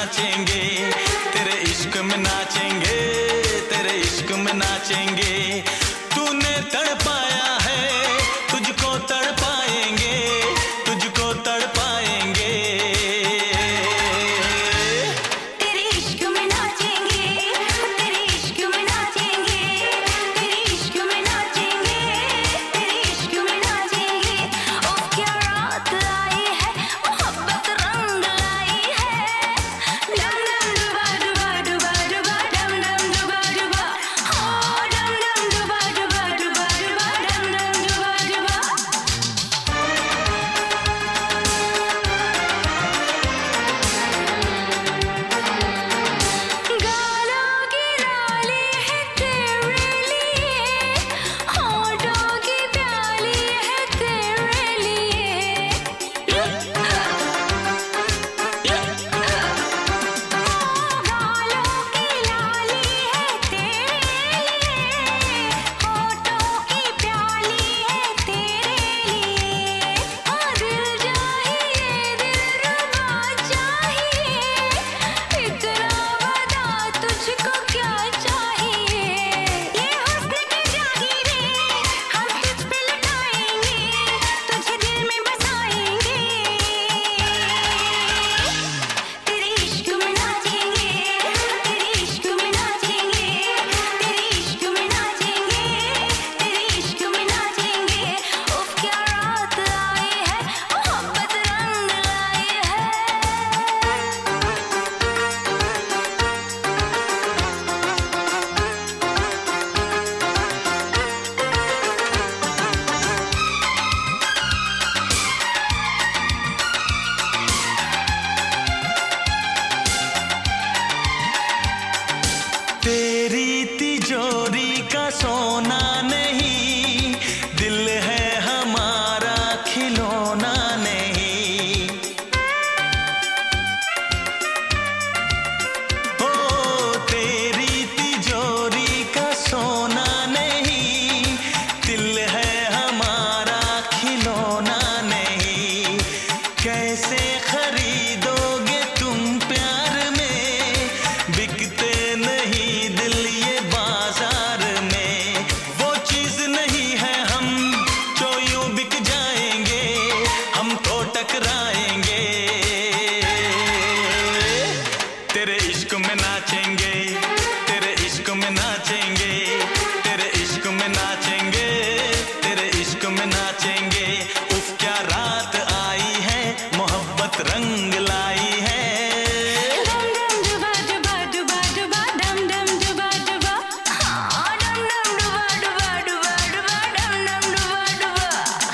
नाचेंगे, तेरे इश्क में नाचेंगे, तेरे इश्क में नाचेंगे। तूने तड़पाया है, तुझको तड़पाएंगे, तुझको तड़पाएंगे। तेरे इश्क में नाचेंगे, तेरे इश्क में नाचेंगे, तेरे इश्क में नाचेंगे, तेरे इश्क में नाचेंगे। ओ क्या रात आई है, मोहब्बत रंग लाई है। डम डम डुबा डुबा डुबा डुबा, डम डम डुबा डुबा, हो डम डम डुबा डुबा डुबा डुबा, डम डम डुबा डुबा। गालों की लाली है तेरे लिए, होठों की प्याली है तेरे लिए। गालों की लाली है तेरे लिए, होठों की प्याली है तेरे लिए। दिल चाहिए, दिलरुबा चाहिए, इतना बता तुझको क्या चाहिए। ये हुस्न की जागीरें हम तुझ पे लुटाएंगे, तुझे दिल में बसाएंगे। तेरे इश्क में नाचेंगे, तेरे इश्क में नाचेंगे, तेरे इश्क में नाचेंगे, तेरे इश्क में नाचेंगे। उफ क्या रात आई है, मोहब्बत रंग लाई है। तेरी तिजोरी का सोना नहीं, दिल है हमारा खिलौना नहीं। ओ तेरी तिजोरी का सोना नहीं, दिल है हमारा खिलौना नहीं। कैसे खरीदोगे तुम प्यार में, बिकते नहीं दिल ये बाजार में। वो चीज नहीं है हम जो यूं बिक जाएंगे, हम तो टकराएंगे। तेरे इश्क में नाचेंगे, तेरे इश्क में नाचेंगे, तेरे इश्क में नाचेंगे, तेरे इश्क में नाचेंगे। उफ क्या रात आई है, मोहब्बत रंग लाई है। डम डम डुबा डुबा डुबा डुबा, डम डम डुबा डुबा, हाँ डम डम डुबा डुबा डुबा डुबा, डम डम डुबा डुबा।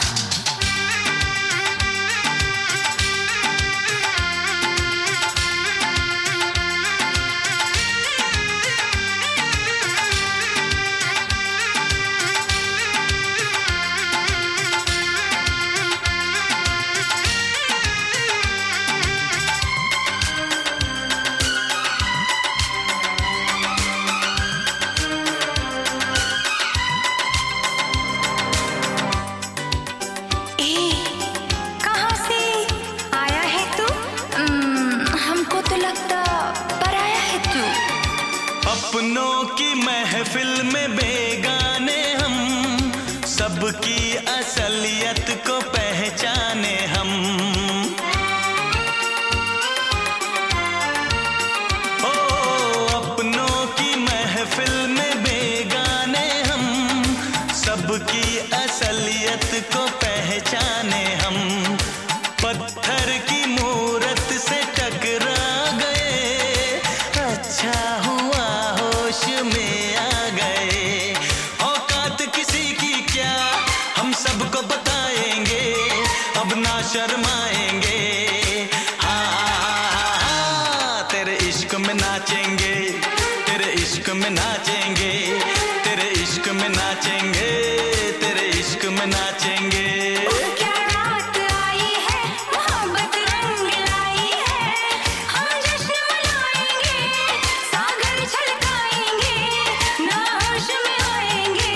कहाँ से आया है तू? हमको तो लगता पराया है तू। अपनों की महफिल में बेगाने हम, सबकी असलियत को पहचाने हम। ओ अपनों की महफिल में बेगाने हम, सबकी असलियत को पहचाने हम। पत्थर की मूरत से टकरा गए, अच्छा हुआ होश में आ गए। औकात किसी की क्या, हम सबको बताएंगे, अब ना शर्माएंगे। हाँ तेरे इश्क में नाचेंगे, तेरे इश्क में नाचेंगे, तेरे इश्क में नाचेंगे, तेरे इश्क में नाचेंगे। क्या रात आई है, मोहब्बत रंग लाई है। हम जश्न मनाएंगे, सागर छलकाएंगे, ना होश में आएंगे।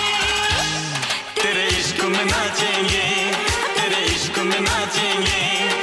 तेरे इश्क में नाचेंगे, तेरे इश्क में नाचेंगे।